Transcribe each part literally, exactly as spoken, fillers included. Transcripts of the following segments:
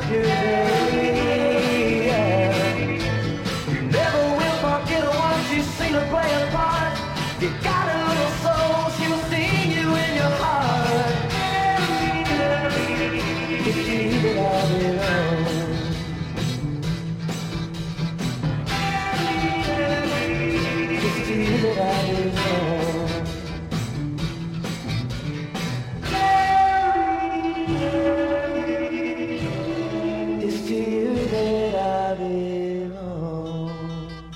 yesterday. Yeah. You never will forget what you've seen her play a part. You got a little soul, she'll sing you in your heart. It's to you that I belong. It's to you that I belong. It's to you that I belong.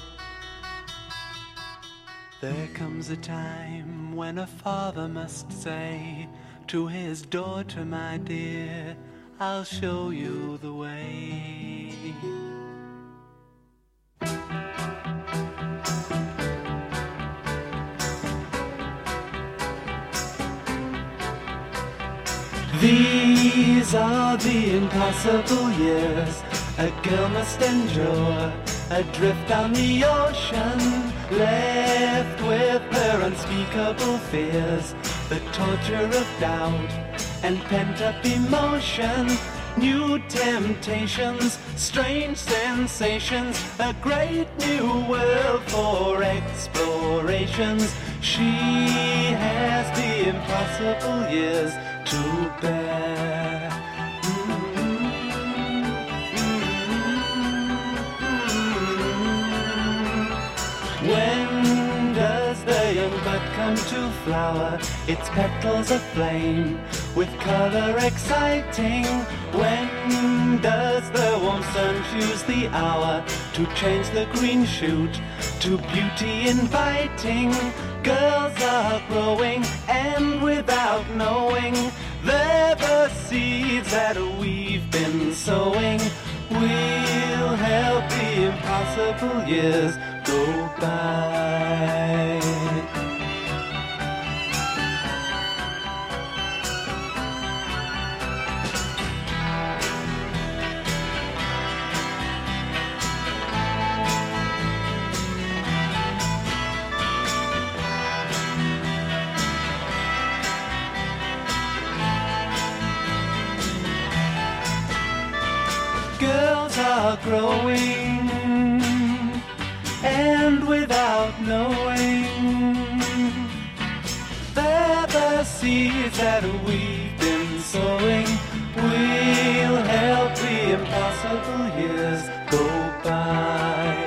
There comes a time when a father must say to his daughter, my dear, I'll show you the way. These are the impossible years a girl must endure, adrift on the ocean, left with her unspeakable fears, the torture of doubt and pent-up emotion, new temptations, strange sensations, a great new world for explorations. She has the impossible years to bear. When does the young bud come to flower, its petals aflame, with color exciting? When does the warm sun choose the hour to change the green shoot to beauty inviting? Girls are growing, and without knowing, they're the seeds that we've been sowing. We'll help the impossible years go by. Girls are growing, and without knowing, they're the seeds that we've been sowing. We'll help the impossible years go by.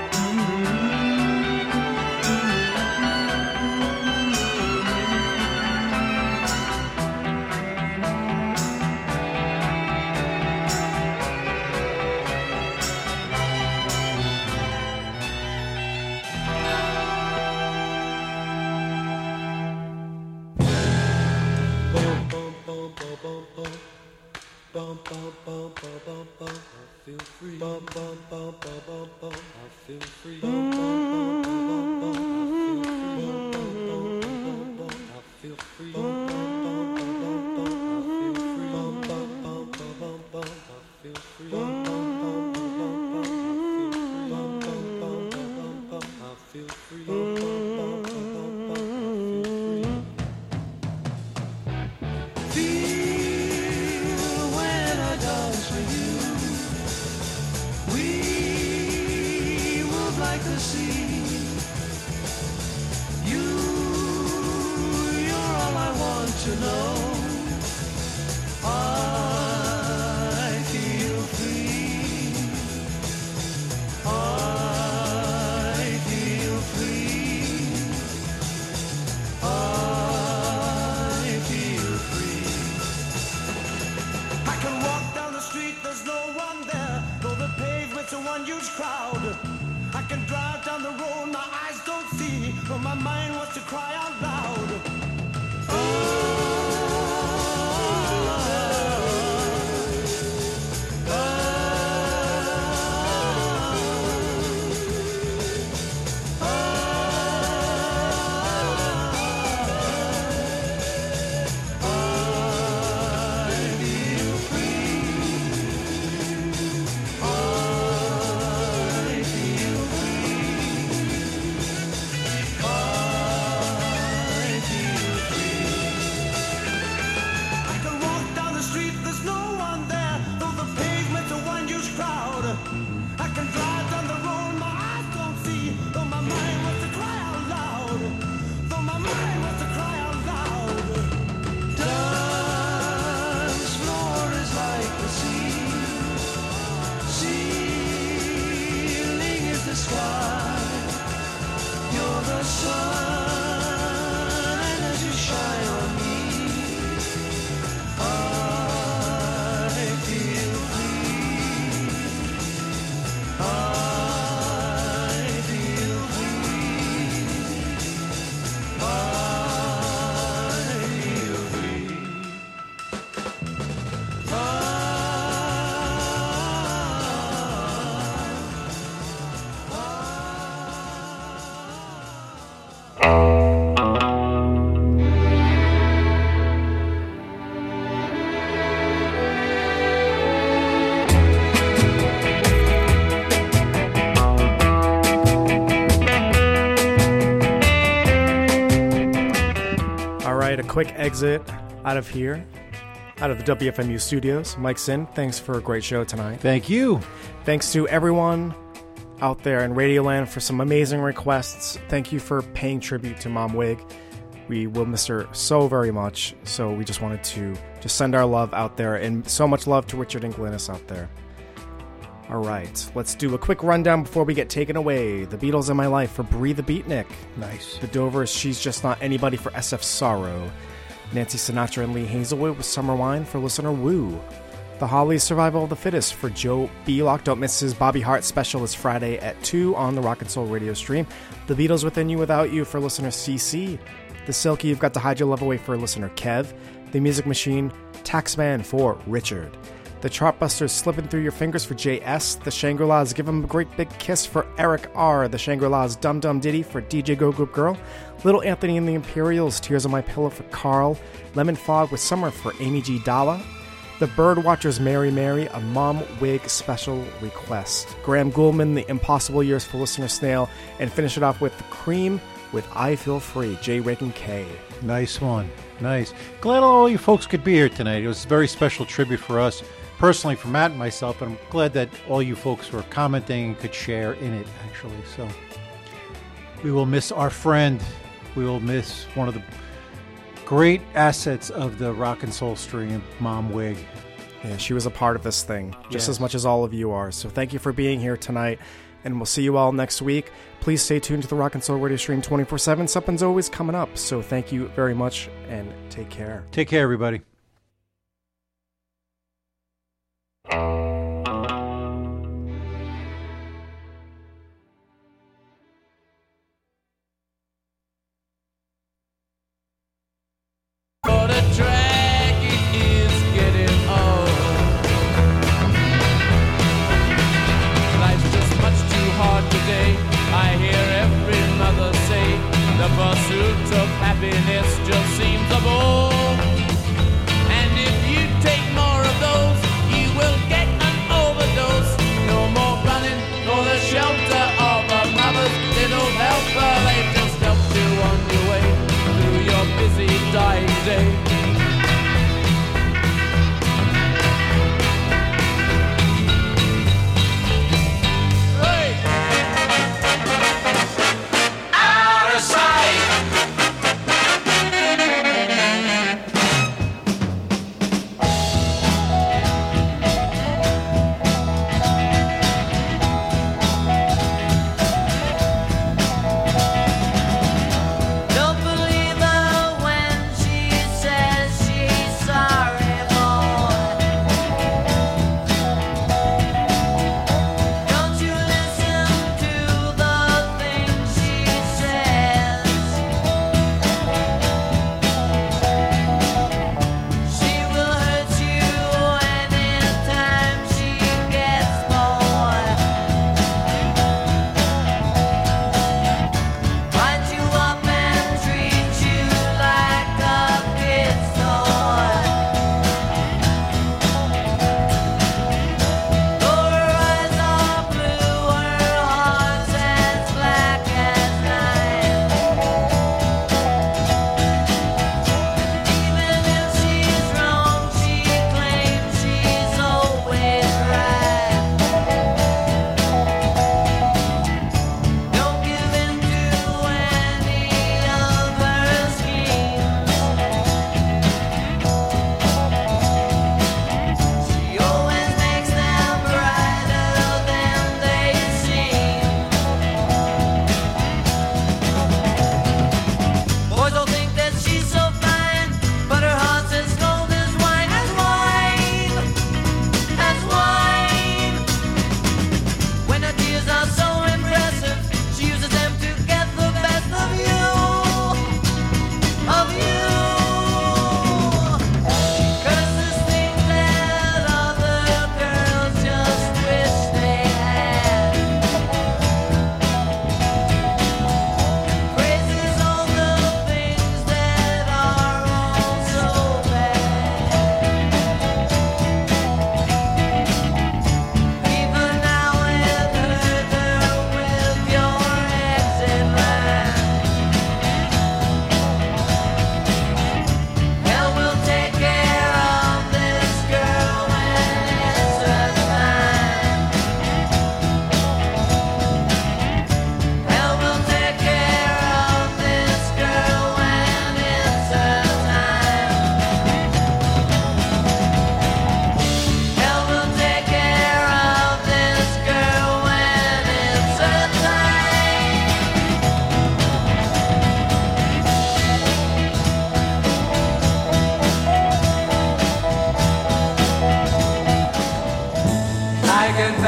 Bum bum bum bum bum bum, I feel free. Bum bum bum bum bum bum, I feel free. Bum bum bum bum bum bum, I feel free. Bum bum bum bum bum, I feel free. Bum bum bum bum bum, I feel free. Bum bum bum bum bum, I feel free. Bum bum bum bum bum, I feel free. Like the sea, you, you're all I want to know. I feel free. I feel free. I feel free. I can walk down the street, there's no one there, though the pavement's a one huge crowd. I can drive down the quick exit out of here, out of the W F M U studios. Mike Sin, thanks for a great show tonight. Thank you. Thanks to everyone out there in Radioland for some amazing requests. Thank you for paying tribute to Mom Wig. We will miss her so very much, so we just wanted to just send our love out there, and so much love to Richard and Glynis out there. All right, let's do a quick rundown before we get taken away. The Beatles in My Life for Bree the Beatnik. Nice. The Dovers, She's Just Not Anybody for S F Sorrow. Nancy Sinatra and Lee Hazelwood with Summer Wine for listener Woo. The Hollies, Survival of the Fittest for Joe Belock. Don't miss his Bobby Hart special this Friday at two on the Rock and Soul radio stream. The Beatles, Within You Without You for listener C C. The Silky, You've Got to Hide Your Love Away for listener Kev. The Music Machine, Taxman for Richard. The Chartbusters, Slipping Through Your Fingers for J S. The Shangri-Las, Give 'Em a Great Big Kiss for Eric R. The Shangri-Las, Dum Dum Ditty for D J Go Goop Girl. Little Anthony and the Imperials, Tears on My Pillow for Carl. Lemon Fog with Summer for Amy G. Dalla. The Birdwatchers, Mary Mary, a Mom Wig special request. Graham Goulman, The Impossible Years for listener Snail. And finish it off with The Cream with I Feel Free, J. Reagan K. Nice one. Nice. Glad all you folks could be here tonight. It was a very special tribute for us, personally for Matt and myself, and I'm glad that all you folks were commenting and could share in it, actually. So we will miss our friend. We will miss one of the great assets of the Rock and Soul stream, Mom Wig. Yeah, she was a part of this thing, just Yes. as much as all of you are. So thank you for being here tonight, and we'll see you all next week. Please stay tuned to the Rock and Soul radio stream twenty-four seven. Something's always coming up. So thank you very much, and take care. Take care, everybody. What a drag it is getting old. Life's just much too hard today. I hear every mother say the pursuit of happiness just seems a bore.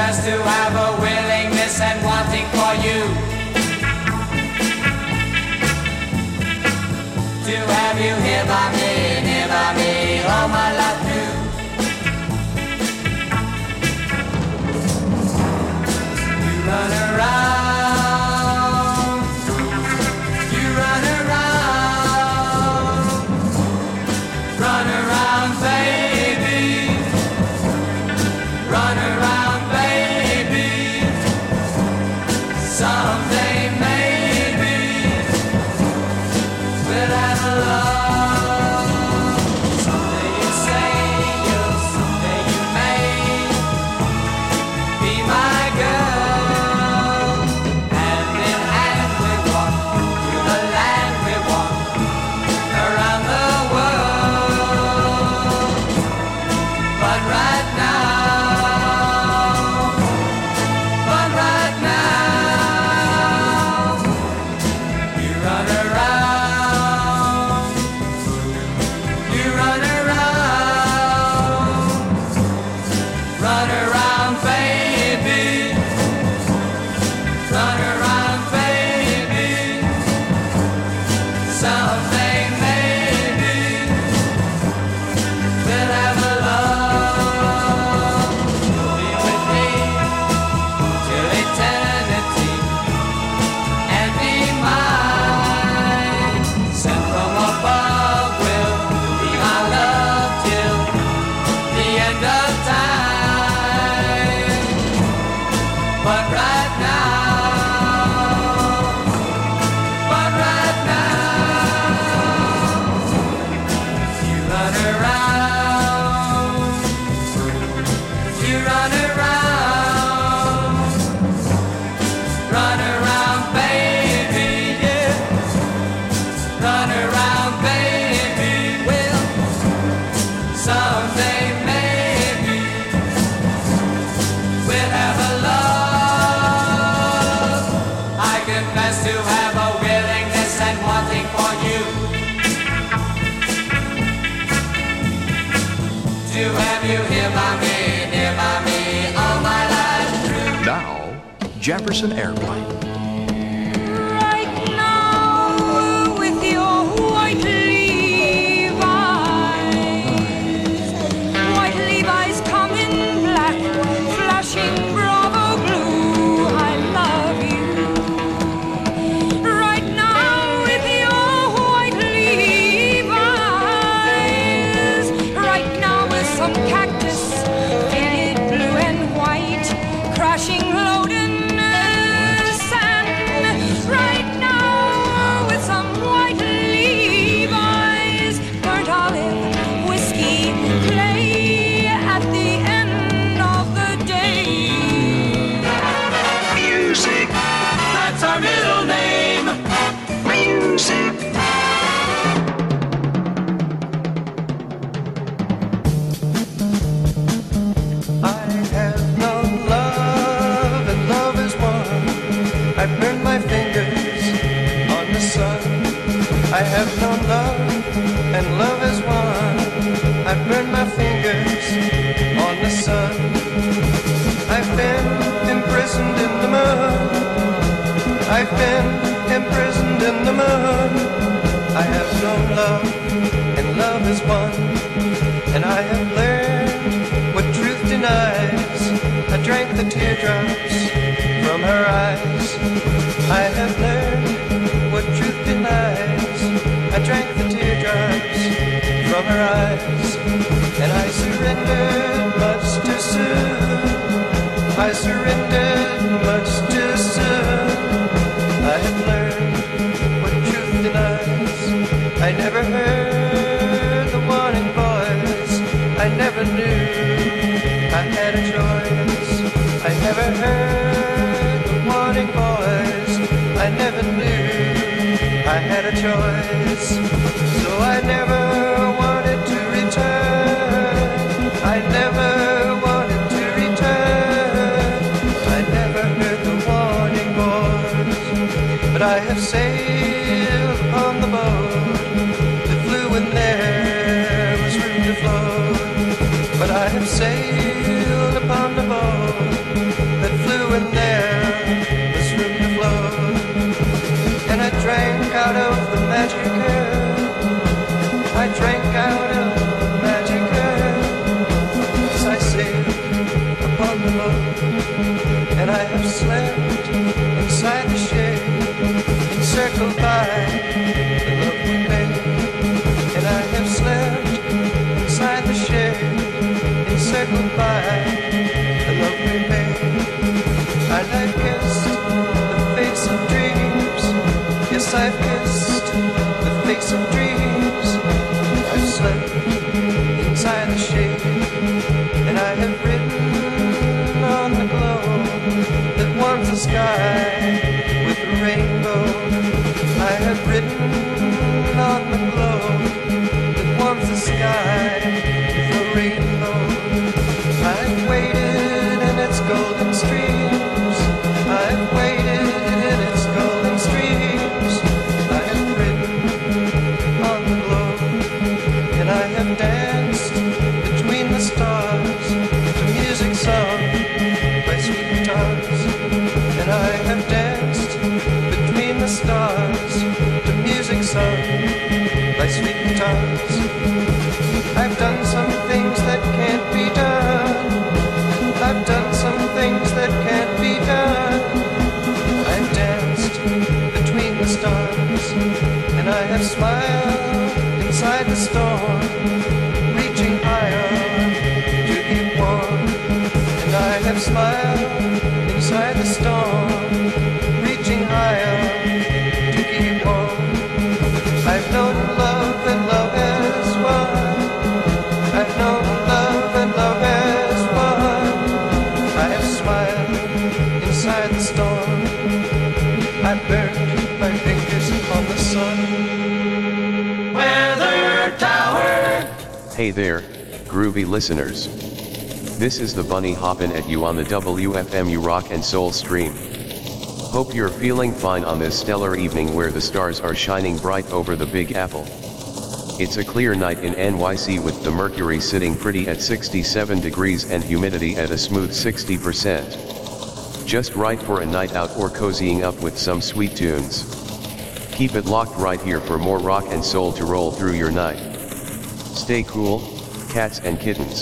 confess to have a willingness and wanting for you to have you here by me, near by me, all my life through. You run around, you run around, run around, baby, run around, baby. Someday maybe we'll have a love. Someday you say you'll, someday you may be my girl. Hand in hand we walk through the land, we walk around the world. But right now, but right now, you run around, you run around, run around, baby, run around, baby. Someday maybe we'll have a love. You'll be with me till eternity and be mine. Sent from above will be my love till the end of time. But right now, but right now, you run around, you run around, run around, baby, yeah, run around, baby. Well, someday maybe we'll have a love. I confess to have a willingness and wanting for you to have you here by me, near by me, all my life through. Now, Jefferson Airplane. Right now, with your white Levi's, white Levi's come in black, flashing Bravo blue. I love you. Right now, with your white Levi's, right now with some cactus, faded blue and white, crashing load in sand. Right now, with some white Levi's, burnt olive, whiskey, clay at the end of the day. Music, That's our middle name. music. I have no love, and love is one. I burn my fingers on the sun. I have no love, and love is one. I burn my fingers on the sun. I've been imprisoned in the mud. I've been imprisoned in the mud. I have no love, and love is one. And I have learned what truth denies. I drank the teardrops from her eyes. I have learned what truth denies. I drank the teardrops from her eyes. And I surrendered much too soon. I surrendered much too soon. I have learned what truth denies. I never heard the warning voice. I never knew I had a choice. I never heard the warning voice. I never knew I had a choice. So I never wanted to return. I never wanted to return. I never heard the warning voice. But I have sailed upon the boat that flew when there was room to float. But I have sailed upon the boat and I have slept inside the shade, encircled by the love we made. And I have slept inside the shade, encircled by the love we made. And I've kissed the face of dreams. Yes, I've kissed the face of dreams. I've slept inside the shade, and I have written on the glow that warms the sky with a rainbow. I have written on the glow that warms the sky with a rainbow. I've waited in its golden streams. I've waited in its golden streams. I have written on the glow, and I have danced between the stars to music sung by sweet guitars. And I have danced between the stars to music sung by sweet guitars. I've done some things that can't be done. I've done some things that can't be done. I've danced between the stars, and I have smiled inside the storm, reaching higher to keep warm. And I have smiled inside the storm, reaching higher to keep warm. I've known love and love has won. I've known love and love has won. I have smiled inside the storm. I burned my fingers on the sun. Weather Tower. Hey there, groovy listeners. This is the Bunny hoppin' at you on the W F M U Rock and Soul stream. Hope you're feeling fine on this stellar evening where the stars are shining bright over the Big Apple. It's a clear night in N Y C with the mercury sitting pretty at sixty-seven degrees and humidity at a smooth sixty percent. Just right for a night out or cozying up with some sweet tunes. Keep it locked right here for more rock and soul to roll through your night. Stay cool, cats and kittens.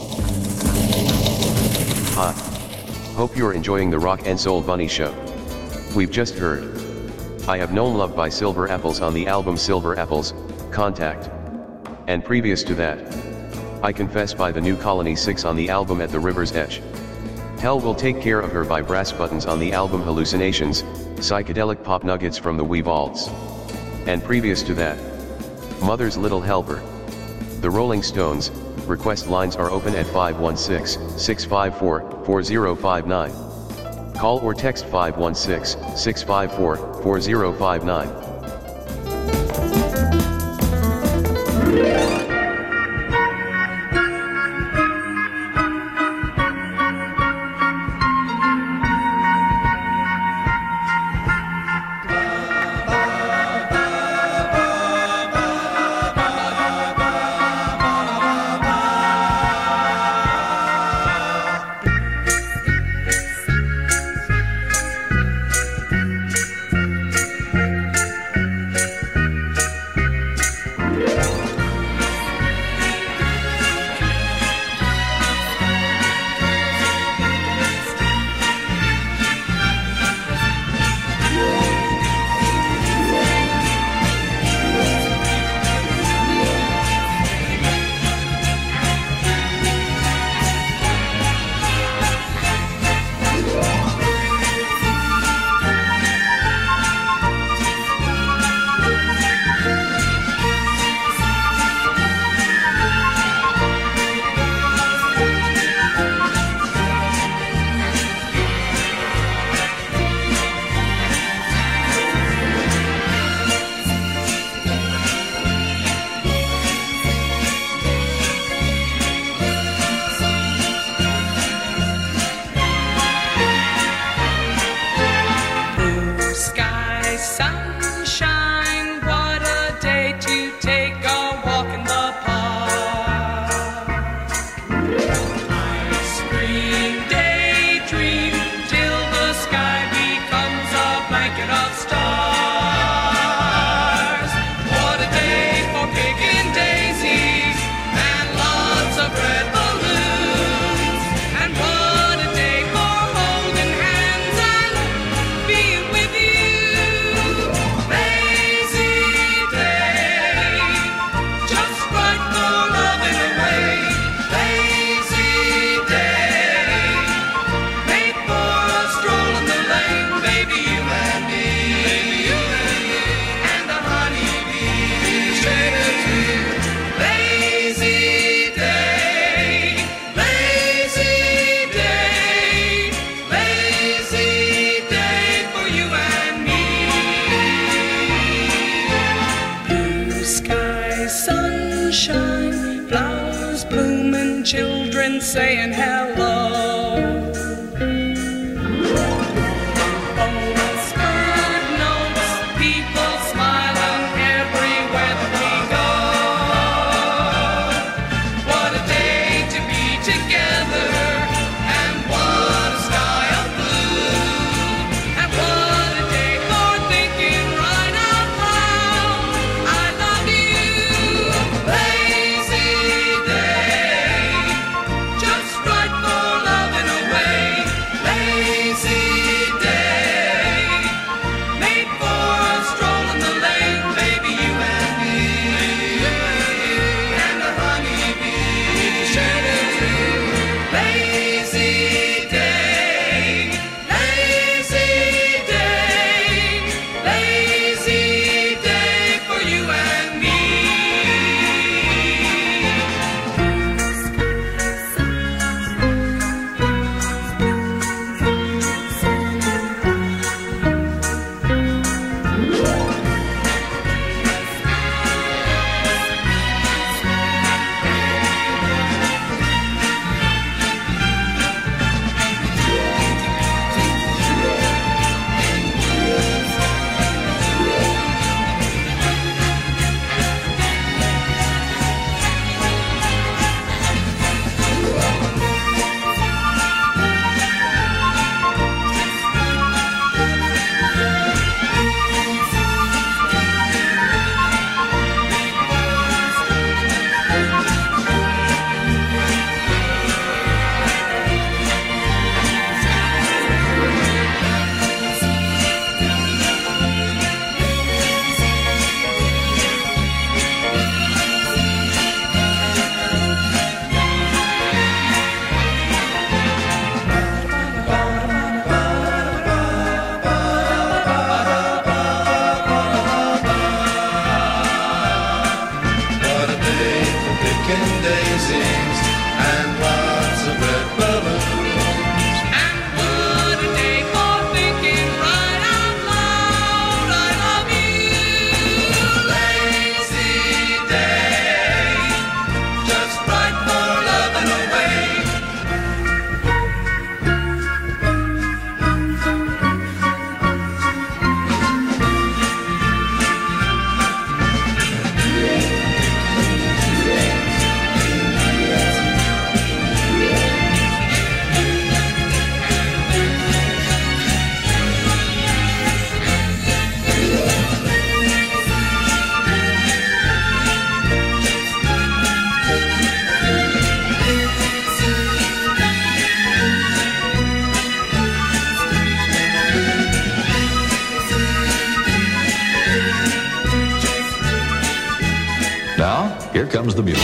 Hi. Hope you're enjoying the Rock and Soul Bunny Show. We've just heard I Have Known Love by Silver Apples on the album Silver Apples, Contact. And previous to that, I Confess by the New Colony six on the album At the River's Edge. Hell Will Take Care of Her by Brass Buttons on the album Hallucinations, psychedelic pop nuggets from the Weeballs. And previous to that, Mother's Little Helper. The Rolling Stones. Request lines are open at five one six, six five four, four zero five nine. Call or text five one six, six five four, four zero five nine. and children saying hello. Postcard notes, people smiling everywhere that we go. What a day to be together, and what a sky of blue, and what a day for thinking right out loud. I love you. Lazy day, just right for loving away. Lazy day, made for a stroll in the lane, baby, you and me, and a honeybee. Lazy day, lazy day, lazy day for you and me. What a day for picking daisies and lots of red balloons. And what a day for thinking right out loud. I love you. Lazy day, just right for loving away. Now, here comes the music.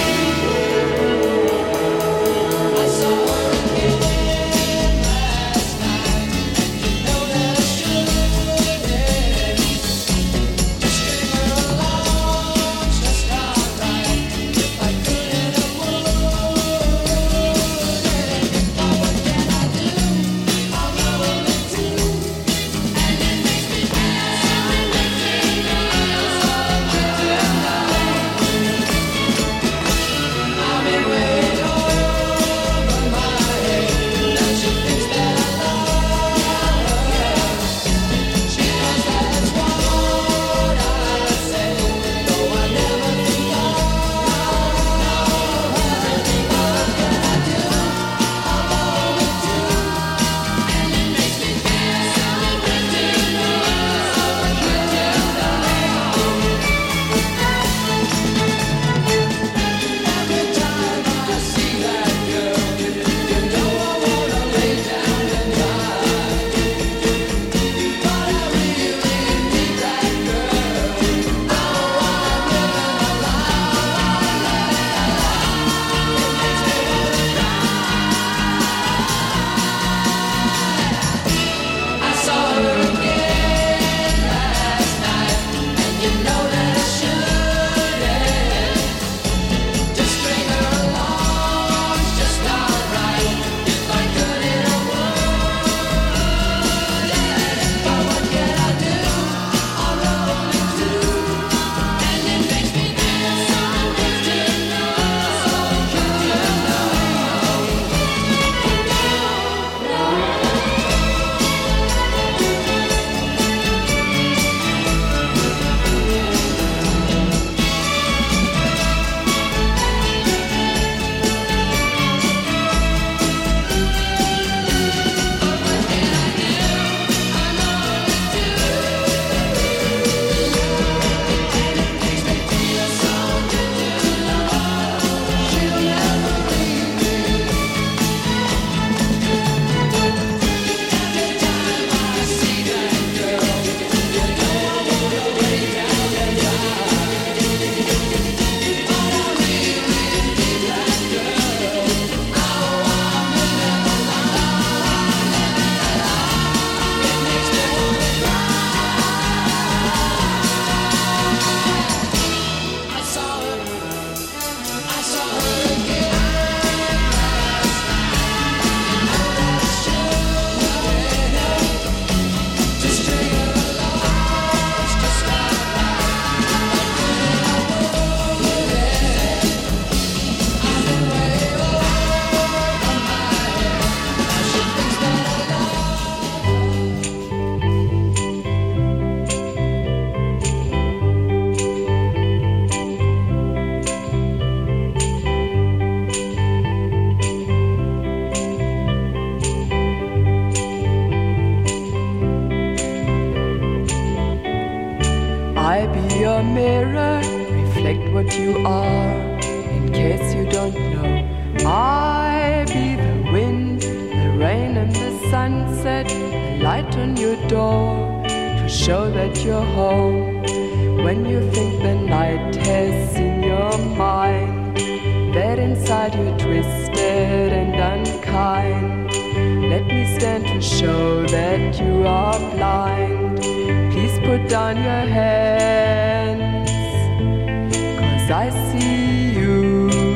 you are, in case you don't know. I be the wind, the rain and the sunset, the light on your door, to show that you're home. When you think the night has seen your mind, that inside you're twisted and unkind, let me stand to show that you are blind. Please put down your hands, 'cause I see you.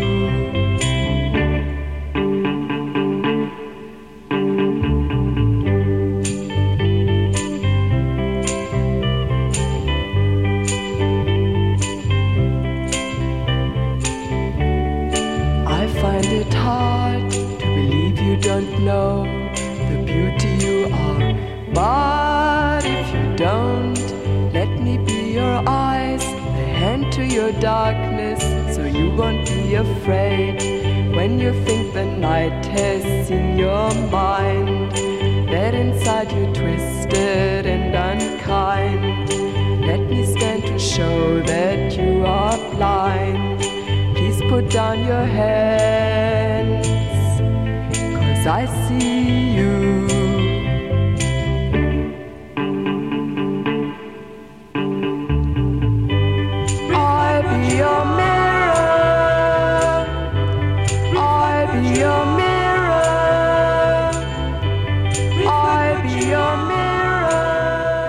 I find it hard to believe you don't know the beauty you are. But if you don't, let me be your eyes, the hand to your darkness, so you won't be afraid. When you think the night has seen your mind, that inside you're twisted and unkind, let me stand to show that you are blind. Please put down your hands, 'cause I see you. I be your mirror, I be your mirror, I be your mirror.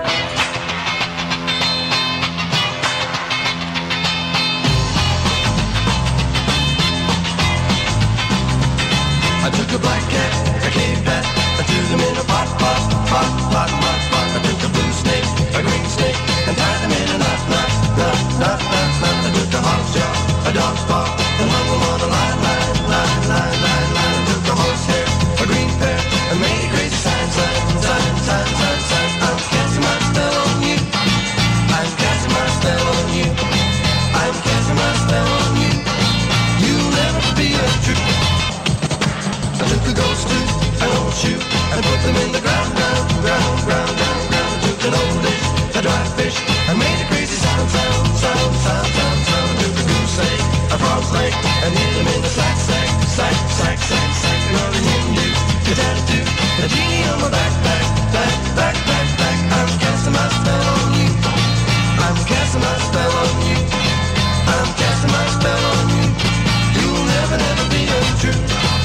I took a black cat, a cave bat, I threw them in a pot, pot, pot, pot, pot, pot. I took a blue snake, a green snake, and tied them in a knot, knot, knot, knot, knot, knot. I took a hog's jaw, a dog's paw, and hung them on a line, line, line, line, line, line. I took a horse hair, a green pear, and made a crazy sign, sign, sign, sign, sign, sign. I'm casting my spell on you. I'm casting my spell on you. I'm casting my spell on you. You'll never be untrue. I took a ghost tooth, an old shoe, and put them in the ground, ground, ground, ground, ground, ground. I took an old dish, a dry fish, and made a crazy sound, sound, sound, sound, sound, sound. I took a goose egg, a frog's leg, and hid them in the sack, sack, sack, sack, sack, sack. The golden Hindu, the tattoo, a genie on my back, back, back, back, back, back. I'm casting my spell on you. I'm casting my spell on you. I'm casting my spell on you. You'll never, never be untrue.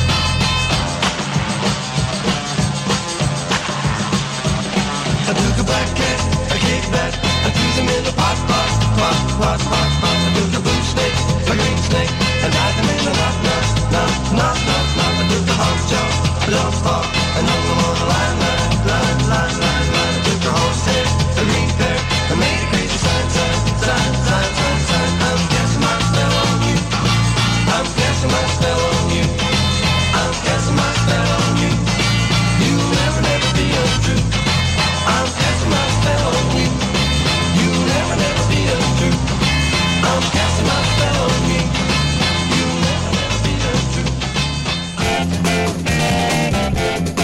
I took a black cat, a cave bat, I threw them in a pot, pot, pot, pot, pot, pot. I took a blue snake, a green snake, and tied them in a knot, knot, knot, knot, knot, knot. I took a hog's jaw, a dog's paw, and hung them on a line, line, line, line, line, line. I took a horse head, a green pear, and made a crazy sign, sign, sign, sign, sign, sign. I'm casting my spell on you. I'm casting my spell on you. I'm casting my spell on you. You'll never, never be untrue. I'm casting my spell on you. You'll never, never be untrue. I'm casting my spell on you. You'll never, never be untrue.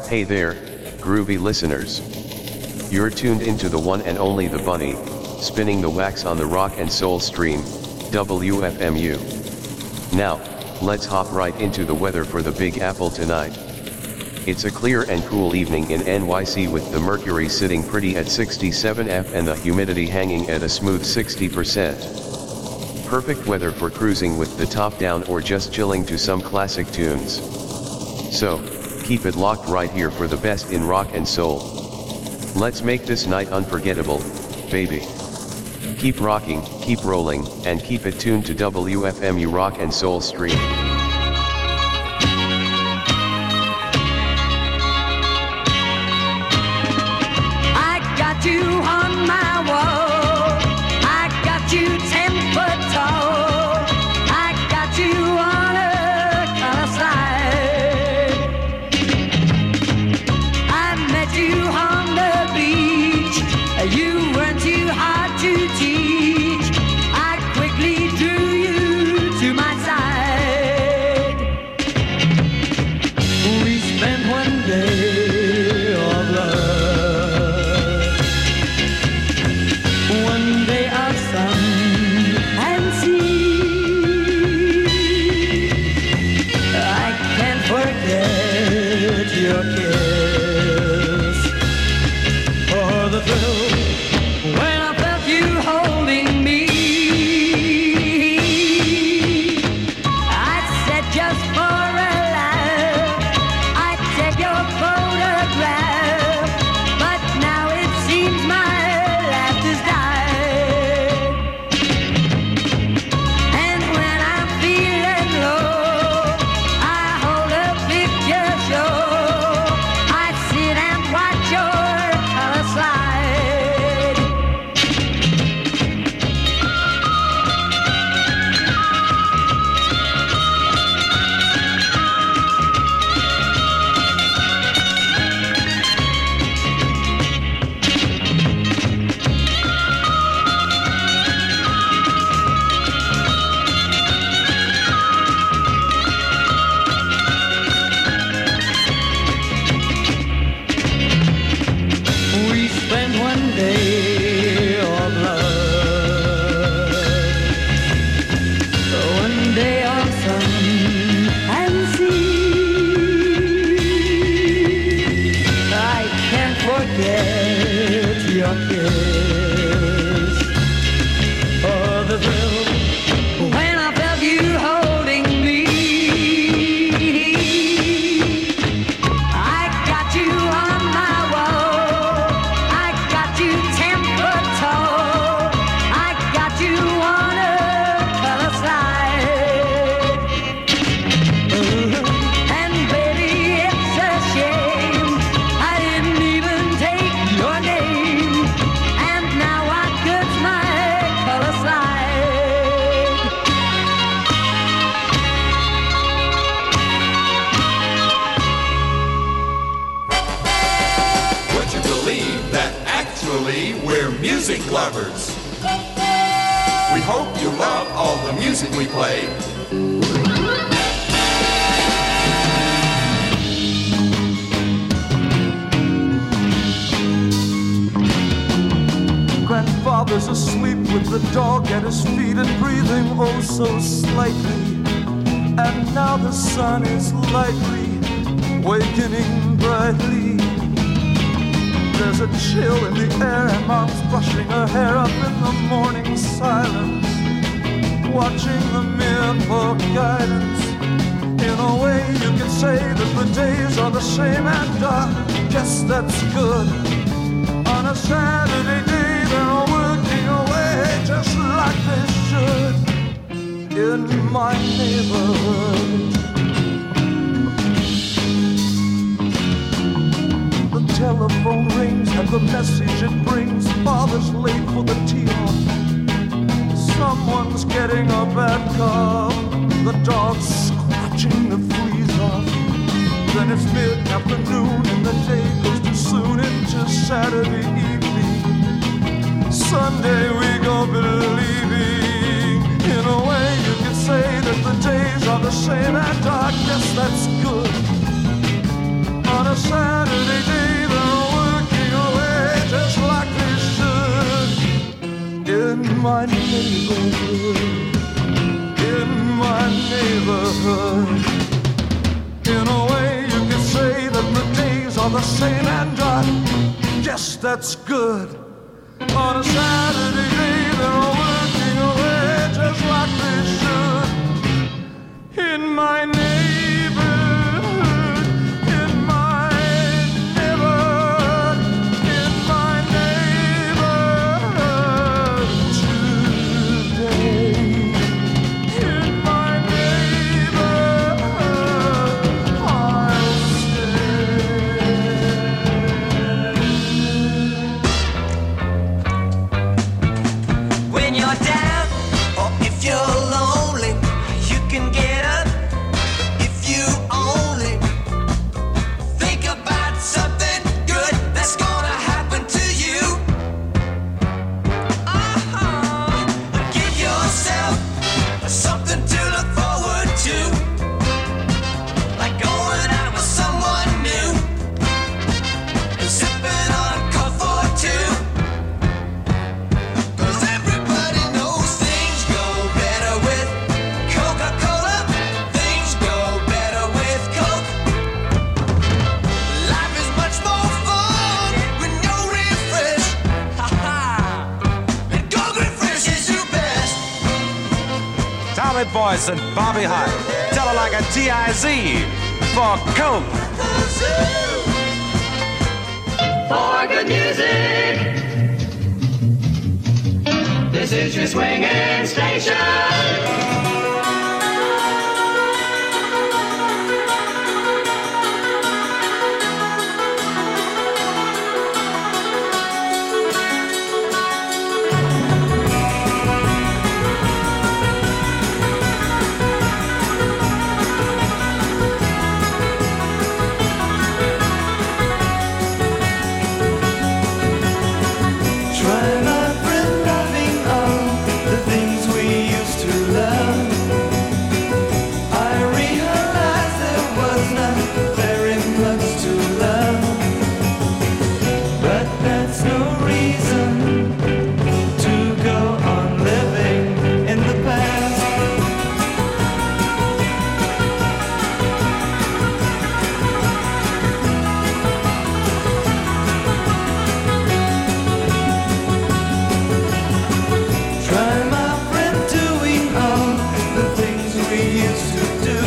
Hey there, groovy listeners. You're tuned into the one and only The Bunny, spinning the wax on the rock and soul stream, W F M U. Now, let's hop right into the weather for the Big Apple tonight. It's a clear and cool evening in N Y C with the mercury sitting pretty at sixty-seven F and the humidity hanging at a smooth sixty percent. Perfect weather for cruising with the top down or just chilling to some classic tunes. So, keep it locked right here for the best in rock and soul. Let's make this night unforgettable, baby. Keep rocking, keep rolling, and keep it tuned to W F M U Rock and Soul Stream. I got you on my wall. I got you ten foot tall. I got you on a color slide. I met you on the beach. You weren't too hard to teach. I quickly drew you to my side. We spent one day of love, one day of sun and sea. I can't forget your kiss or the thrill when I felt you holding me. I said just for a laugh, I'd take your photograph, but now it seems my laughter's died. And when I'm feeling low, I hold a picture show. I sit and watch your color slide. We spent one day of love, one day of sun and sea. I can't forget your kiss or the thrill when I felt you holding me. I got you on my wall. I got you ten foot tall. I got you on a color slide. And baby, it's a shame I didn't even take your name. And now I cut my color slide. Would you believe that actually we're music lovers? We hope you love all the music we play. Grandfather's asleep with the dog at his feet and breathing oh so slightly. And now the sun is lightly wakening brightly. There's a chill in the air and Mom's brushing her hair up in the morning silence, watching the mirror for guidance. In a way you can say that the days are the same, and I guess that's good. On a Saturday day they're all working away just like they should in my neighborhood. The telephone rings and the message it brings, Father's late for the tea-off. Someone's getting a bad cough. The dog's scratching the fleas off. Then it's mid-afternoon and the day goes too soon into Saturday evening. Sunday we go believing. In a way you can say that the days are the same, and I guess that's good. On a Saturday my neighborhood, in my neighborhood. In a way you could say that the days are the same, and I guess that's good. On a Saturday day they're all working away just like they should. In my neighborhood, in my neighborhood, in my neighborhood today. In my neighborhood I'll stay. When you're down, or if you're lonely, you can get up if you only think about something good that's gonna happen to you. Uh-huh. Give yourself something to look forward to, like going out with someone new and sipping on a cup or two. 'Cause everybody knows things go better with Coca-Cola. Things go better with Coke. Life is much more fun when you're refreshed. Ha-ha. And Coke refreshes you best. Tommy Boyce and Bobby Hart. Tell her like a T I Z for Coke. For good music, this is your swinging station. Try, my friend, loving all the things we used to love. I realized there was not very much to love, but that's no reason to go on living in the past. Try, my friend, doing all the things we used to do.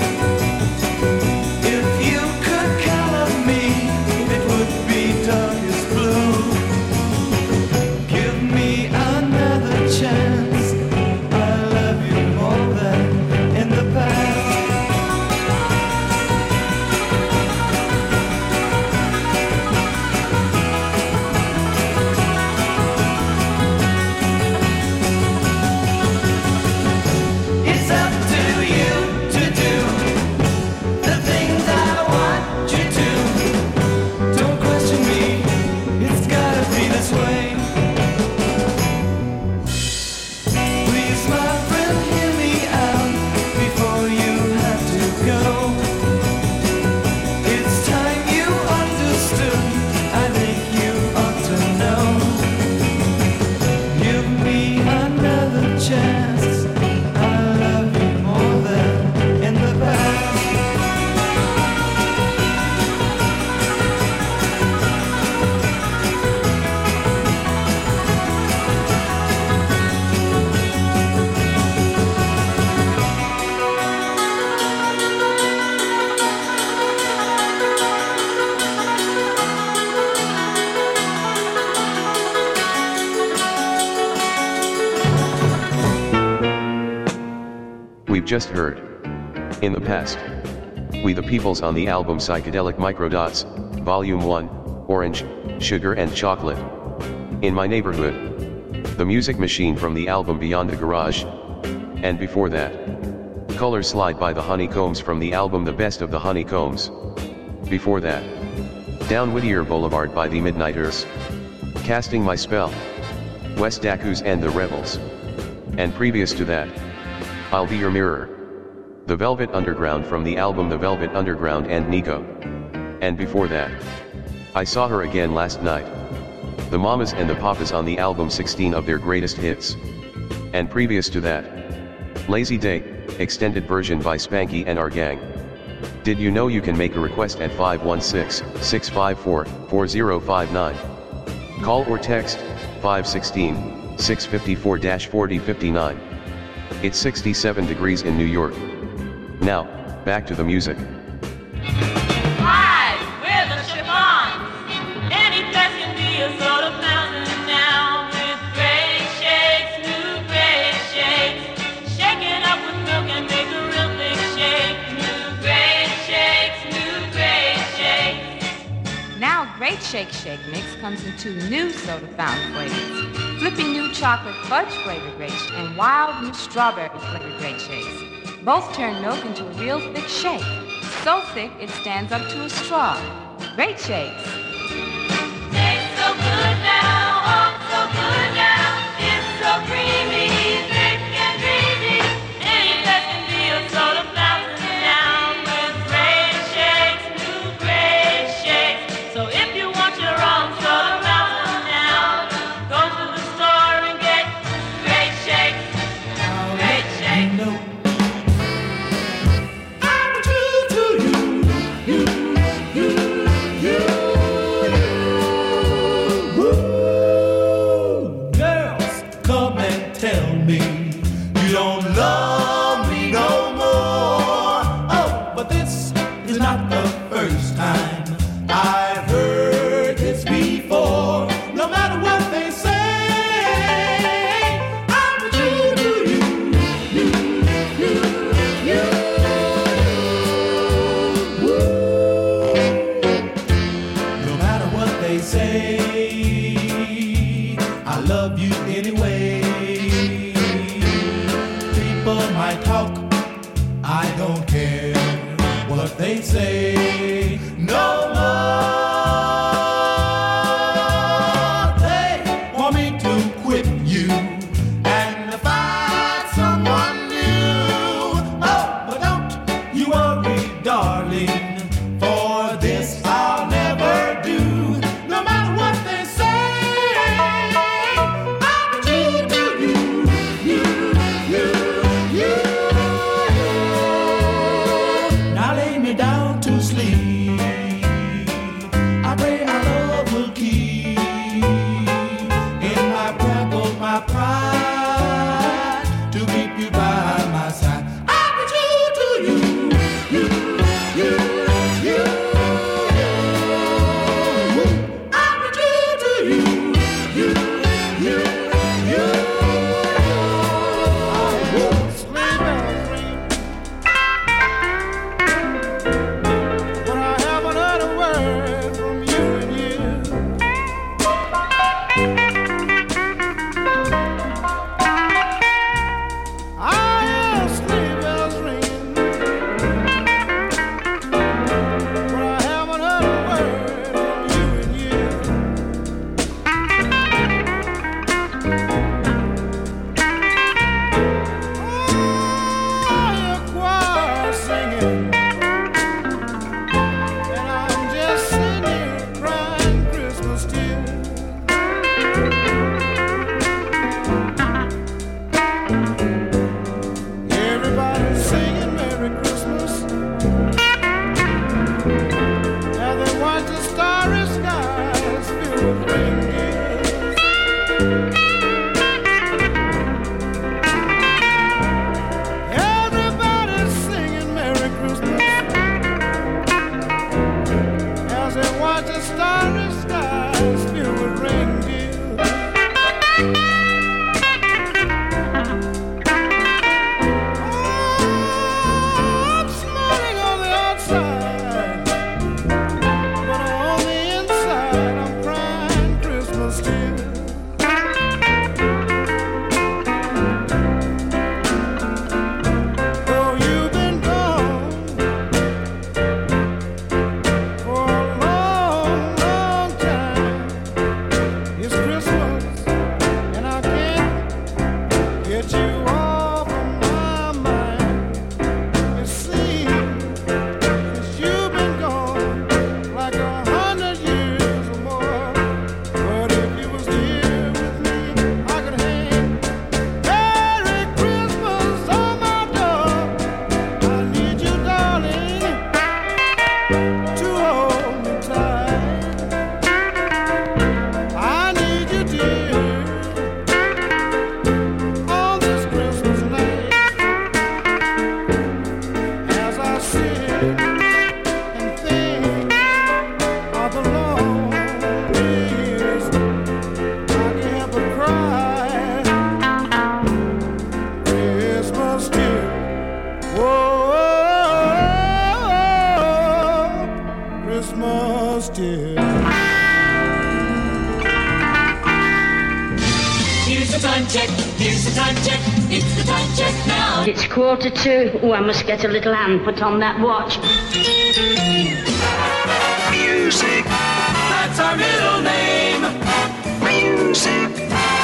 If you could color me, it would be darkest blue. Give me another chance. I love you more than in the past. It's up to you to do the things I want you to. Don't question me, it's gotta be this way. Please, my friend, hear me out before you have to go. It's time you understood, I think you ought to know. Give me another chance. I love you more than in the past. We've just heard. In the past. We the Peoples on the album Psychedelic Microdots, Volume one, Orange, Sugar and Chocolate. In My Neighborhood. The Music Machine from the album Beyond the Garage. And before that. Color Slide by the Honeycombs from the album The Best of the Honeycombs. Before that. Down Whittier Boulevard by the Midnighters. Casting My Spell. West Dacus and the Rebels. And previous to that. I'll Be Your Mirror. The Velvet Underground from the album The Velvet Underground and Nico. And before that. I Saw Her Again Last Night. the Mamas and the Papas on the album sixteen of their greatest hits. And previous to that, Lazy Day, extended version by Spanky and our gang. Did you know you can make a request at five one six, six five four, four zero five nine? Call or text five one six, six five four, four zero five nine. It's sixty-seven degrees in New York. Now, back to the music. Hi, we're the Chiffons. Any place can be a soda fountain now with great shakes, new great shakes. Shake it up with milk and make a real big shake. New great shakes, new great shakes. Now Great Shake Shake Mix comes in two new soda fountain flavors. Flipping new chocolate fudge flavored great sh- and wild new strawberry flavored great shakes. Both turn milk into a real thick shake. So thick it stands up to a straw. Great shakes. Tastes so good now, oh so good now. It's so creamy, thick and dreamy. Any place can be a soda fountain now with great shakes, new great shakes. So if you want your own soda fountain now, go to the store and get great shakes, great shakes. They say no more. They want me to quit you and find someone new. Oh, but don't you worry, darling, for this I'll never do. No matter what they say, I'm true to you, you, you, you. Now lay me down to sleep. It's quarter to. Oh, I must get a little hand put on that watch. Music. That's our middle name. Music.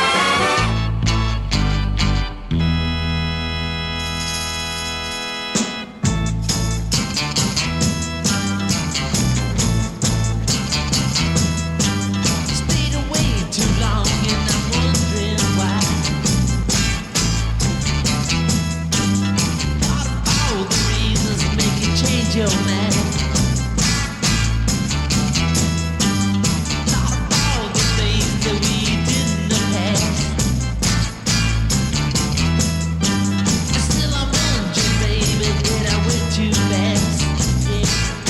Stayed away too long and I'm wondering why. Thought of all the reasons make you change your mind. Thought of all the things that we did in the past. And still I wonder, baby, did I went too fast? Yeah.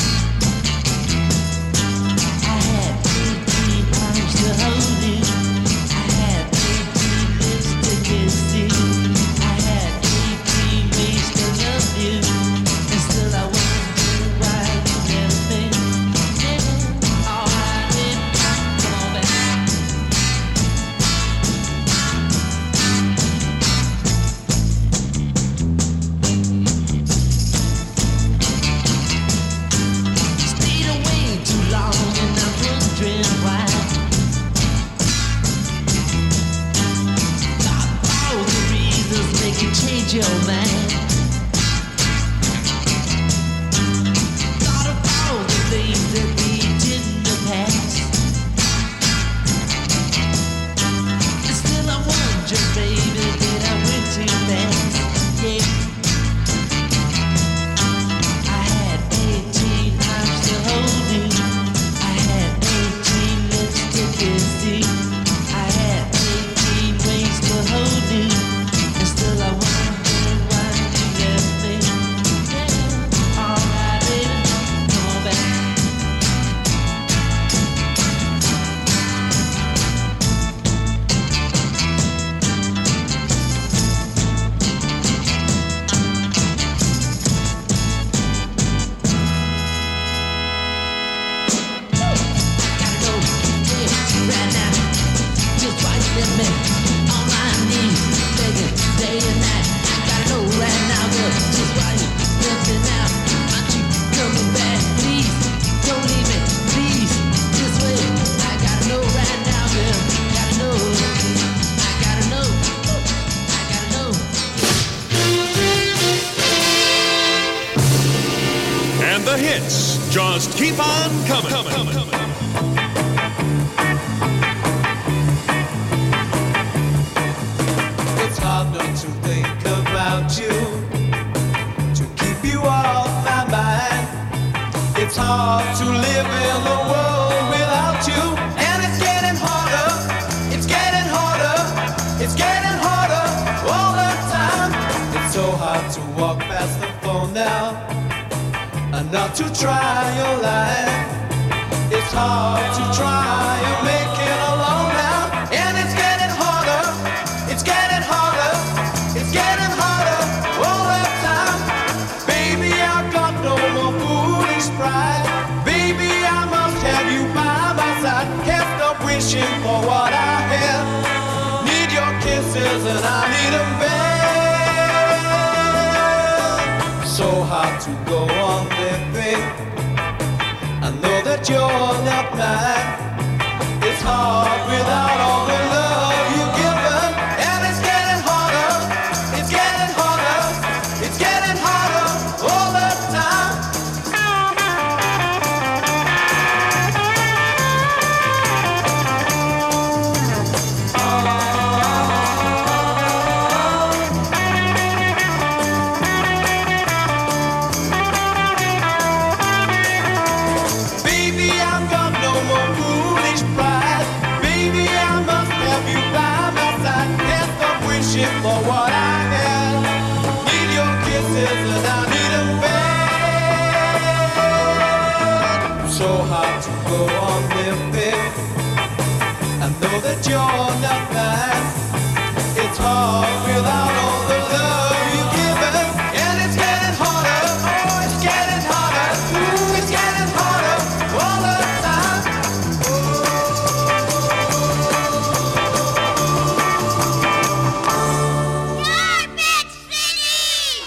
I had eighteen arms to hold you. I had eighteen lips to kiss you. I had eighteen ways to love you. And still I wonder why you never think. Yeah, all right, then, come on back. Stayed away too long and I'm wondering why. Thought all the reasons make you change your mind. Thought of all the things that we did in the past. And still I wonder, baby, did I went too fast? Yeah. I had eighteen arms to hold you. I had eighteen lips to kiss you. I had eighteen ways to hold you. And still I wonder why you left me. Yeah, all right, baby, come on back. Right now, just why you left me on my knees, begging day and night. I gotta know right now, girl, just why you left me now. Aren't you coming back, please? Don't leave me, please. This way, I gotta know right now, girl. Gotta know, I gotta know, I gotta know. And the hits just keep on coming. It's hard not to think about you, to keep you off my mind. It's hard to live in the world without you, and it's getting harder, it's getting harder, it's getting harder all the time. It's so hard to walk past the phone now, and not to try your line. It's hard to try and make it alone now, and it's getting harder, it's getting harder, it's getting harder all the time. Baby, I've got no more foolish pride. Baby, I must have you by my side. Can't stop wishing for what I have. Need your kisses and I need them bad. So hard to go on living. I know that you're not mine. It's hard without all the love you've given. And it's getting harder, it's getting harder, it's getting harder all the time. Baby, I've got no more foolish pride. Baby, I must have you by my side. Can't stop wishing for what I have. Need your kisses and I need them bad. So hard to go on living. I know that you're not mine. It's hard without all the love you've given. And it's getting harder, oh, it's getting harder. Ooh, it's getting harder all the time. Garbage City!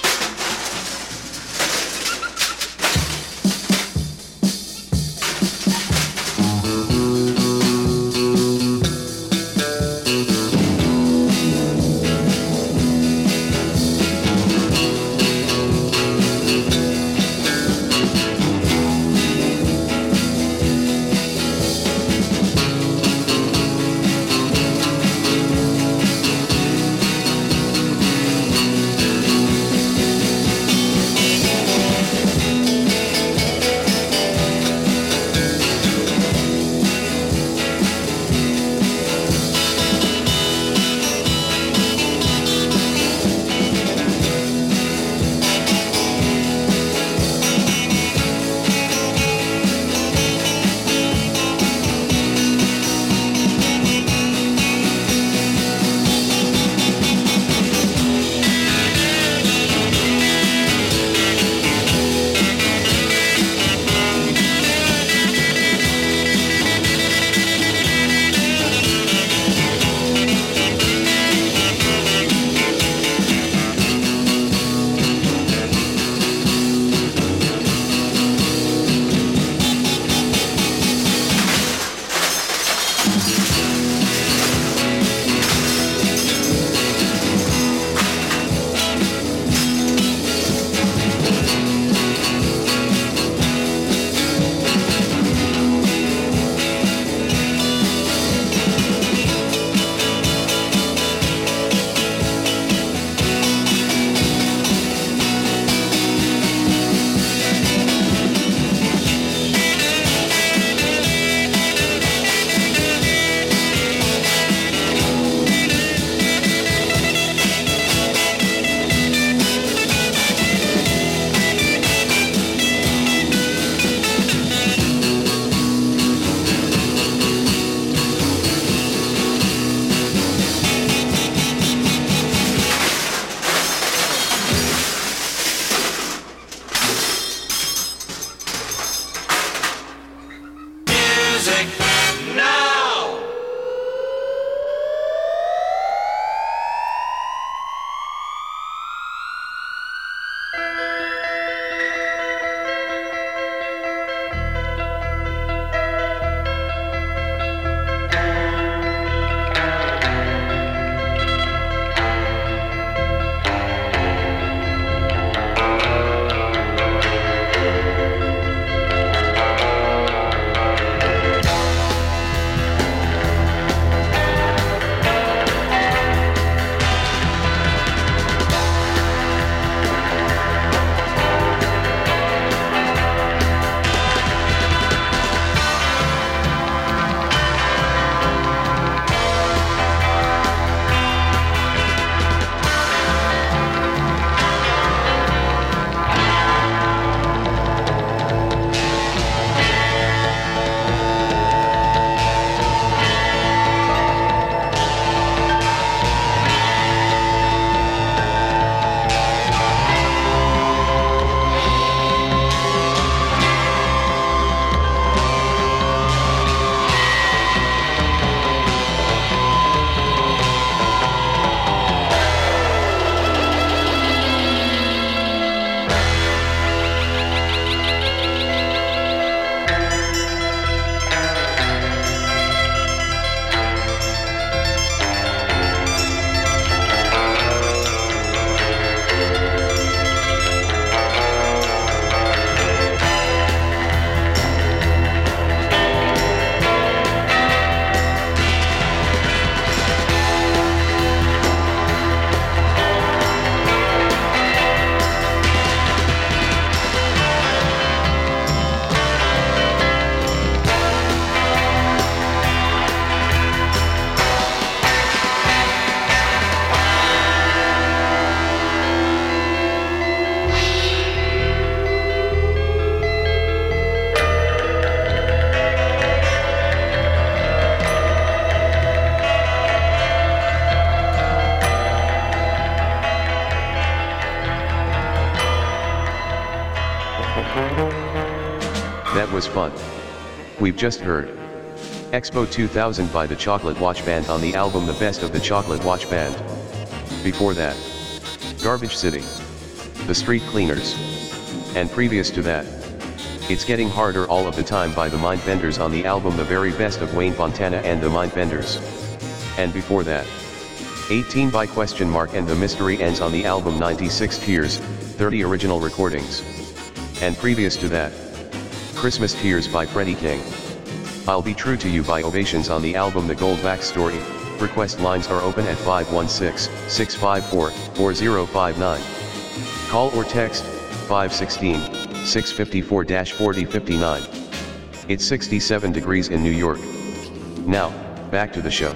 That was fun. We've just heard Expo two thousand by the Chocolate Watch Band on the album The Best of the Chocolate Watch Band. Before that, Garbage City, The Street Cleaners. And previous to that, It's Getting Harder All of the Time by the Mindbenders on the album The Very Best of Wayne Fontana and the Mindbenders. And before that, eighteen by Question Mark and The Mystery Ends on the album ninety-six Tears, thirty original recordings. And previous to that, Christmas Tears by Freddie King. I'll Be True to You by Ovations on the album The Goldback Story. Request lines are open at five one six, six five four, four zero five nine. Call or text five one six, six five four, four zero five nine. It's sixty-seven degrees in New York. Now, back to the show.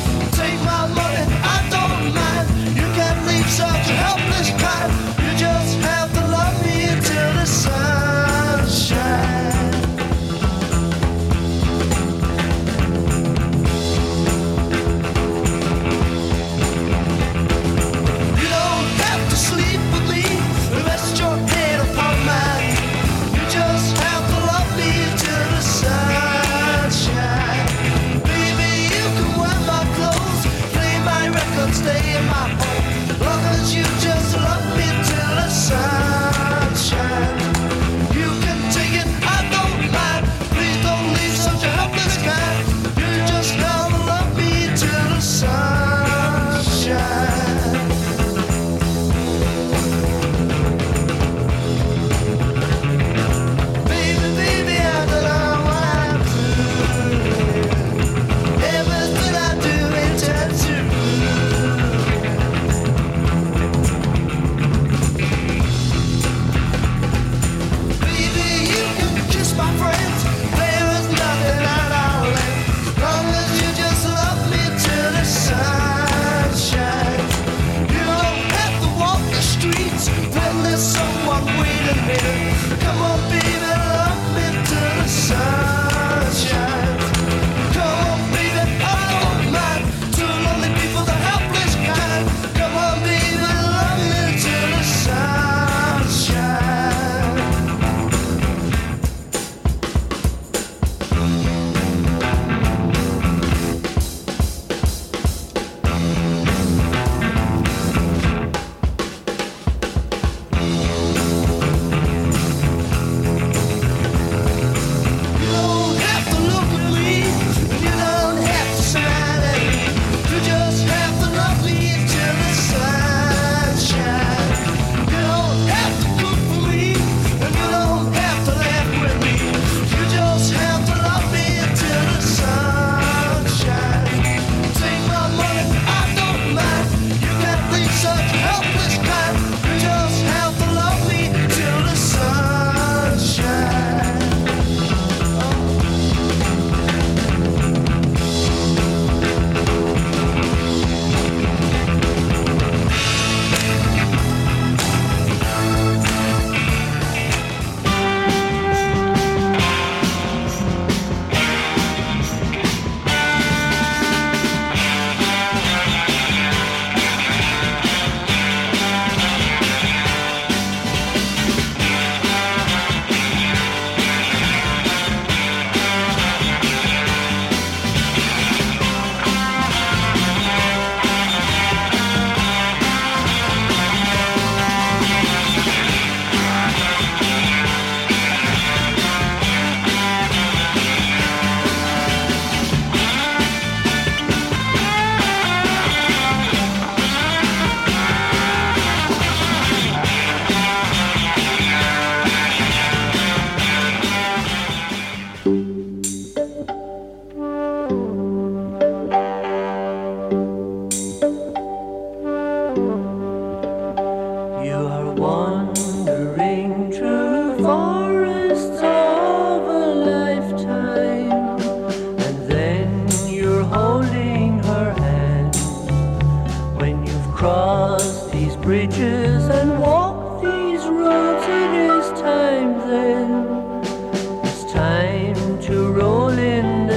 Such a helpless kind. You just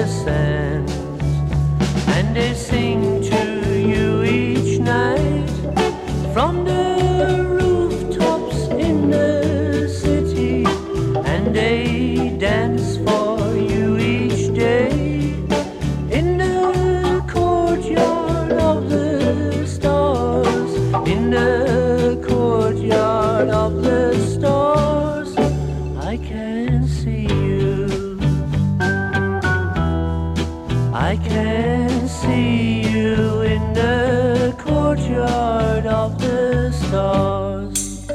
the sands, and they sing to you each night from the rooftops in the city, and they dance for you each day in the courtyard of the stars, in the courtyard of the stars. I can see you, I can see you in the courtyard of the stars.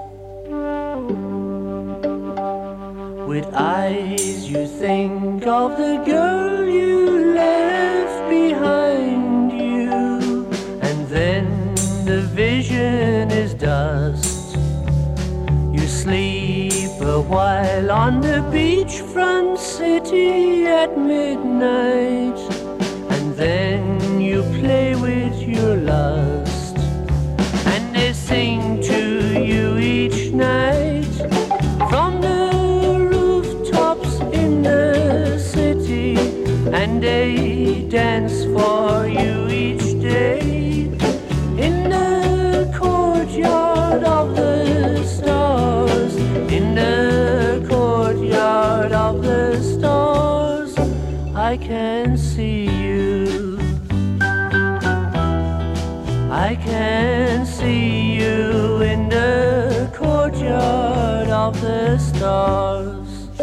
With eyes you think of the girl you left behind you, and then the vision is dust. You sleep a while on the beachfront city at midnight, and then you play with your lust, and they sing to you each night from the rooftops in the city, and they dance for you each day in the courtyard of the stars, in the courtyard of the stars. I can see you, I can see you in the courtyard of the stars.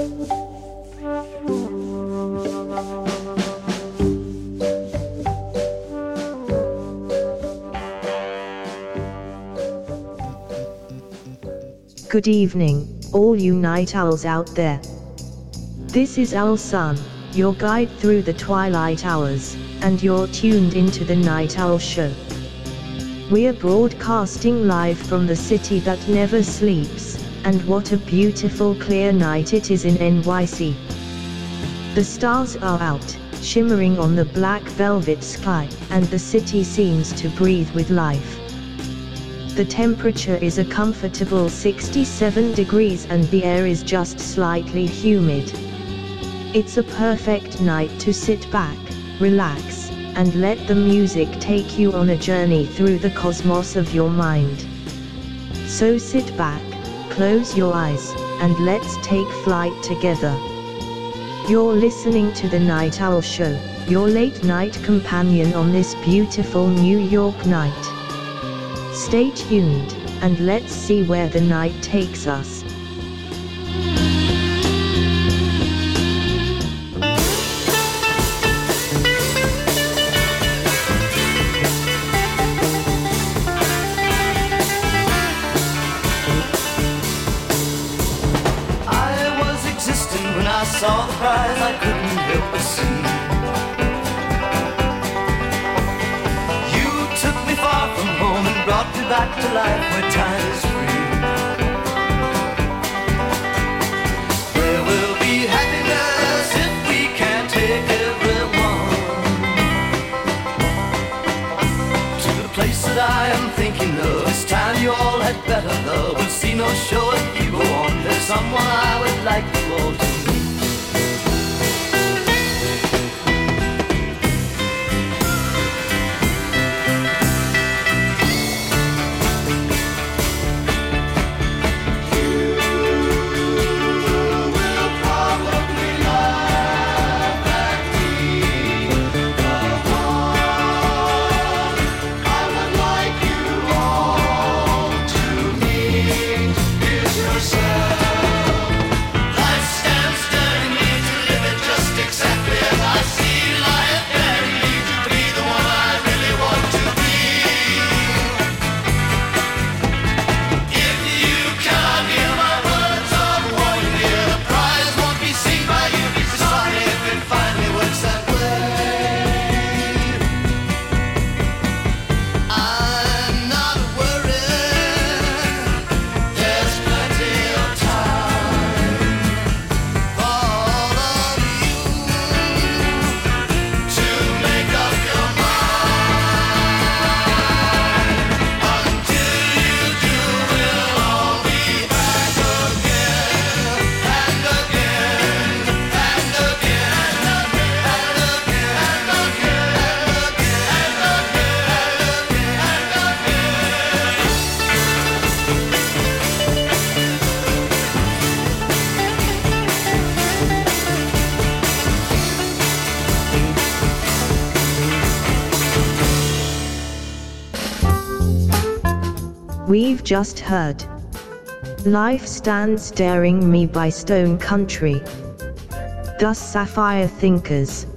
Good evening, all you night owls out there. This is Owl Sun, your guide through the twilight hours, and you're tuned into the Night Owl Show. We're broadcasting live from the city that never sleeps, and what a beautiful clear night it is in N Y C. The stars are out, shimmering on the black velvet sky, and the city seems to breathe with life. The temperature is a comfortable sixty-seven degrees and the air is just slightly humid. It's a perfect night to sit back, relax, and let the music take you on a journey through the cosmos of your mind. So sit back, close your eyes, and let's take flight together. You're listening to the Night Owl Show, your late night companion on this beautiful New York night. Stay tuned, and let's see where the night takes us. I was existing when I saw the prize I couldn't help but see. You took me far from home and brought me back to life where time is free. There will be happiness if we can take everyone to the place that I am thinking of. This time you all had better love. We'll see no show if you go on. There's someone I would like you all to meet. Life stands we've just heard Life Stands Staring Me by Stone Country. Thus Sapphire Thinkers.